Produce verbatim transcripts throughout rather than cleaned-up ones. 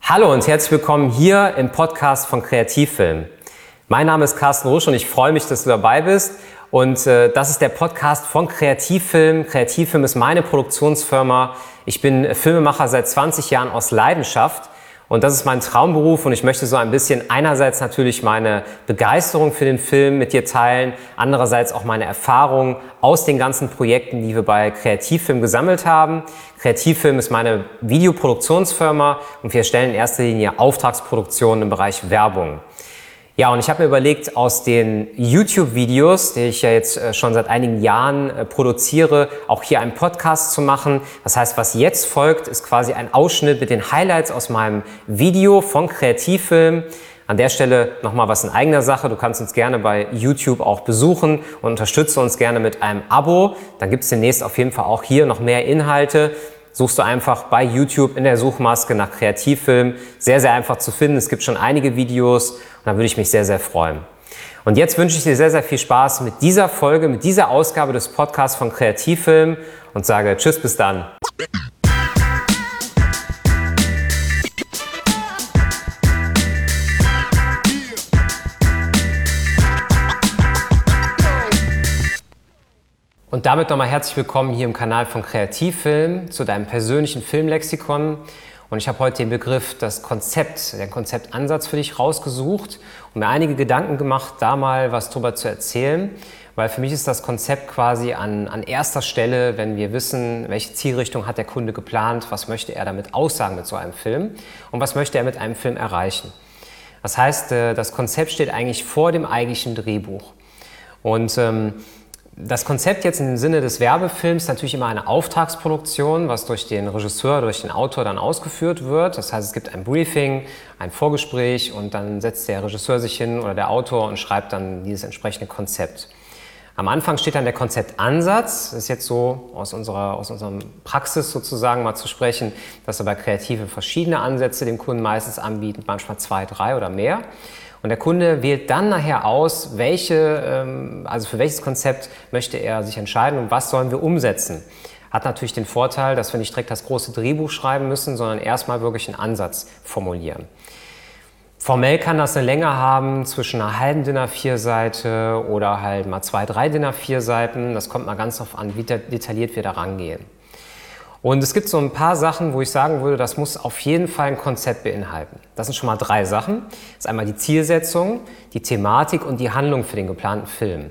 Hallo und herzlich willkommen hier im Podcast von Kreativfilm. Mein Name ist Carsten Rusch und ich freue mich, dass du dabei bist. Und äh, das ist der Podcast von Kreativfilm. Kreativfilm ist meine Produktionsfirma. Ich bin Filmemacher seit zwanzig Jahren aus Leidenschaft. Und das ist mein Traumberuf und ich möchte so ein bisschen einerseits natürlich meine Begeisterung für den Film mit dir teilen, andererseits auch meine Erfahrungen aus den ganzen Projekten, die wir bei Kreativfilm gesammelt haben. Kreativfilm ist meine Videoproduktionsfirma und wir stellen in erster Linie Auftragsproduktionen im Bereich Werbung. Ja, und ich habe mir überlegt, aus den YouTube-Videos, die ich ja jetzt schon seit einigen Jahren produziere, auch hier einen Podcast zu machen. Das heißt, was jetzt folgt, ist quasi ein Ausschnitt mit den Highlights aus meinem Video von Kreativfilm. An der Stelle nochmal was in eigener Sache. Du kannst uns gerne bei YouTube auch besuchen und unterstütze uns gerne mit einem Abo. Dann gibt es demnächst auf jeden Fall auch hier noch mehr Inhalte. Suchst du einfach bei YouTube in der Suchmaske nach Kreativfilm. Sehr, sehr einfach zu finden. Es gibt schon einige Videos und da würde ich mich sehr, sehr freuen. Und jetzt wünsche ich dir sehr, sehr viel Spaß mit dieser Folge, mit dieser Ausgabe des Podcasts von Kreativfilm und sage Tschüss, bis dann. Und damit nochmal herzlich willkommen hier im Kanal von Kreativfilm zu deinem persönlichen Filmlexikon. Und ich habe heute den Begriff, das Konzept, den Konzeptansatz für dich rausgesucht und mir einige Gedanken gemacht, da mal was drüber zu erzählen. Weil für mich ist das Konzept quasi an, an erster Stelle, wenn wir wissen, welche Zielrichtung hat der Kunde geplant, was möchte er damit aussagen mit so einem Film und was möchte er mit einem Film erreichen. Das heißt, das Konzept steht eigentlich vor dem eigentlichen Drehbuch. Und ähm, das Konzept jetzt im Sinne des Werbefilms ist natürlich immer eine Auftragsproduktion, was durch den Regisseur, durch den Autor dann ausgeführt wird. Das heißt, es gibt ein Briefing, ein Vorgespräch und dann setzt der Regisseur sich hin oder der Autor und schreibt dann dieses entsprechende Konzept. Am Anfang steht dann der Konzeptansatz. Das ist jetzt so aus unserer, aus unserer Praxis sozusagen mal zu sprechen, dass wir bei Kreativen verschiedene Ansätze dem Kunden meistens anbieten, manchmal zwei, drei oder mehr. Und der Kunde wählt dann nachher aus, welche, also für welches Konzept möchte er sich entscheiden und was sollen wir umsetzen. Hat natürlich den Vorteil, dass wir nicht direkt das große Drehbuch schreiben müssen, sondern erstmal wirklich einen Ansatz formulieren. Formell kann das eine Länge haben zwischen einer halben D I N A vier Seite oder halt mal zwei, drei D I N A vier Seiten. Das kommt mal ganz darauf an, wie detailliert wir da rangehen. Und es gibt so ein paar Sachen, wo ich sagen würde, das muss auf jeden Fall ein Konzept beinhalten. Das sind schon mal drei Sachen. Das ist einmal die Zielsetzung, die Thematik und die Handlung für den geplanten Film.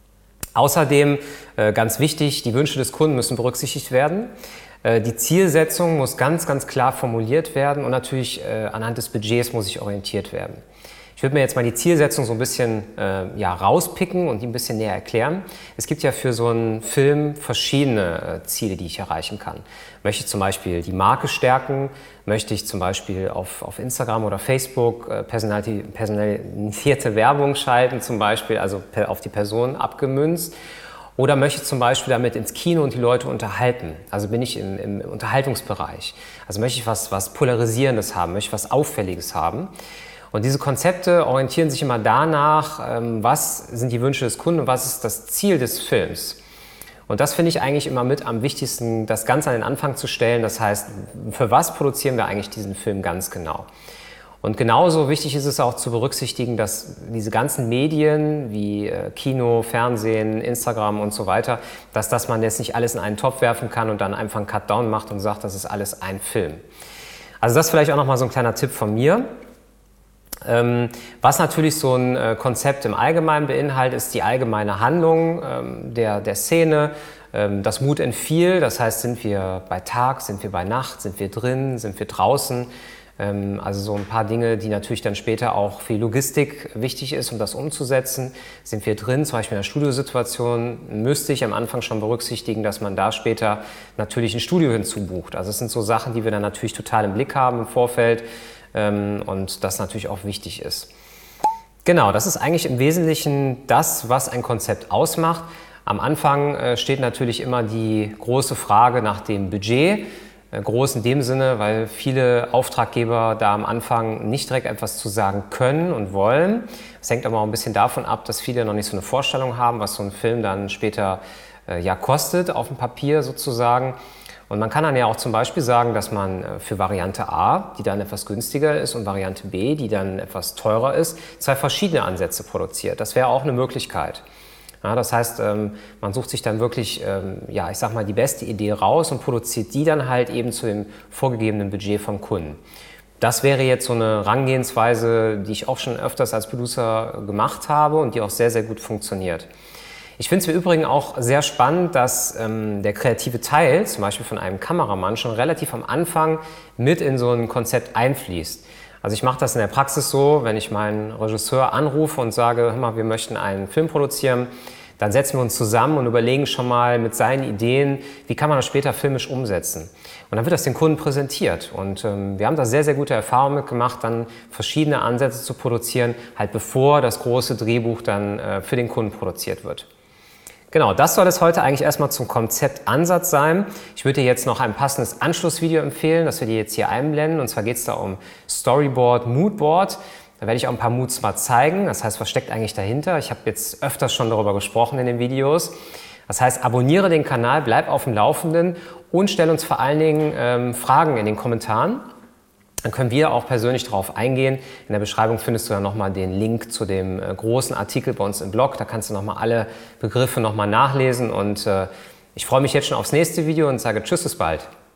Außerdem, äh, ganz wichtig, die Wünsche des Kunden müssen berücksichtigt werden. Äh, die Zielsetzung muss ganz, ganz klar formuliert werden und natürlich äh, anhand des Budgets muss ich orientiert werden. Ich würde mir jetzt mal die Zielsetzung so ein bisschen äh, ja, rauspicken und die ein bisschen näher erklären. Es gibt ja für so einen Film verschiedene äh, Ziele, die ich erreichen kann. Möchte ich zum Beispiel die Marke stärken? Möchte ich zum Beispiel auf, auf Instagram oder Facebook äh, personalisierte Werbung schalten, zum Beispiel, also per, auf die Person abgemünzt? Oder möchte ich zum Beispiel damit ins Kino und die Leute unterhalten? Also bin ich im, im Unterhaltungsbereich. Also möchte ich was, was Polarisierendes haben, möchte ich was Auffälliges haben? Und diese Konzepte orientieren sich immer danach, was sind die Wünsche des Kunden und was ist das Ziel des Films. Und das finde ich eigentlich immer mit am wichtigsten, das Ganze an den Anfang zu stellen. Das heißt, für was produzieren wir eigentlich diesen Film ganz genau? Und genauso wichtig ist es auch zu berücksichtigen, dass diese ganzen Medien wie Kino, Fernsehen, Instagram und so weiter, dass das man jetzt nicht alles in einen Topf werfen kann und dann einfach einen Cut-Down macht und sagt, das ist alles ein Film. Also das ist vielleicht auch nochmal so ein kleiner Tipp von mir. Ähm, was natürlich so ein äh, Konzept im Allgemeinen beinhaltet, ist die allgemeine Handlung ähm, der, der Szene, ähm, das Mood and Feel, das heißt, sind wir bei Tag, sind wir bei Nacht, sind wir drin, sind wir draußen, ähm, also so ein paar Dinge, die natürlich dann später auch für die Logistik wichtig ist, um das umzusetzen. Sind wir drin, zum Beispiel in der Studiosituation, müsste ich am Anfang schon berücksichtigen, dass man da später natürlich ein Studio hinzubucht. Also es sind so Sachen, die wir dann natürlich total im Blick haben im Vorfeld, und das natürlich auch wichtig ist. Genau, das ist eigentlich im Wesentlichen das, was ein Konzept ausmacht. Am Anfang steht natürlich immer die große Frage nach dem Budget. Groß in dem Sinne, weil viele Auftraggeber da am Anfang nicht direkt etwas zu sagen können und wollen. Das hängt aber auch ein bisschen davon ab, dass viele noch nicht so eine Vorstellung haben, was so ein Film dann später ja, kostet auf dem Papier sozusagen. Und man kann dann ja auch zum Beispiel sagen, dass man für Variante A, die dann etwas günstiger ist, und Variante B, die dann etwas teurer ist, zwei verschiedene Ansätze produziert. Das wäre auch eine Möglichkeit. Ja, das heißt, man sucht sich dann wirklich, ja, ich sag mal, die beste Idee raus und produziert die dann halt eben zu dem vorgegebenen Budget vom Kunden. Das wäre jetzt so eine Herangehensweise, die ich auch schon öfters als Producer gemacht habe und die auch sehr, sehr gut funktioniert. Ich finde es im Übrigen auch sehr spannend, dass ähm, der kreative Teil, zum Beispiel von einem Kameramann, schon relativ am Anfang mit in so ein Konzept einfließt. Also ich mache das in der Praxis so, wenn ich meinen Regisseur anrufe und sage, hör mal, wir möchten einen Film produzieren, dann setzen wir uns zusammen und überlegen schon mal mit seinen Ideen, wie kann man das später filmisch umsetzen. Und dann wird das den Kunden präsentiert. Und ähm, wir haben da sehr, sehr gute Erfahrungen mitgemacht, dann verschiedene Ansätze zu produzieren, halt bevor das große Drehbuch dann äh, für den Kunden produziert wird. Genau, das soll es heute eigentlich erstmal zum Konzeptansatz sein. Ich würde dir jetzt noch ein passendes Anschlussvideo empfehlen, das wir dir jetzt hier einblenden. Und zwar geht es da um Storyboard, Moodboard. Da werde ich auch ein paar Moods mal zeigen. Das heißt, was steckt eigentlich dahinter? Ich habe jetzt öfters schon darüber gesprochen in den Videos. Das heißt, abonniere den Kanal, bleib auf dem Laufenden und stell uns vor allen Dingen ähm, Fragen in den Kommentaren. Dann können wir auch persönlich darauf eingehen. In der Beschreibung findest du dann nochmal den Link zu dem äh, großen Artikel bei uns im Blog. Da kannst du nochmal alle Begriffe nochmal nachlesen. Und äh, ich freue mich jetzt schon aufs nächste Video und sage Tschüss, bis bald.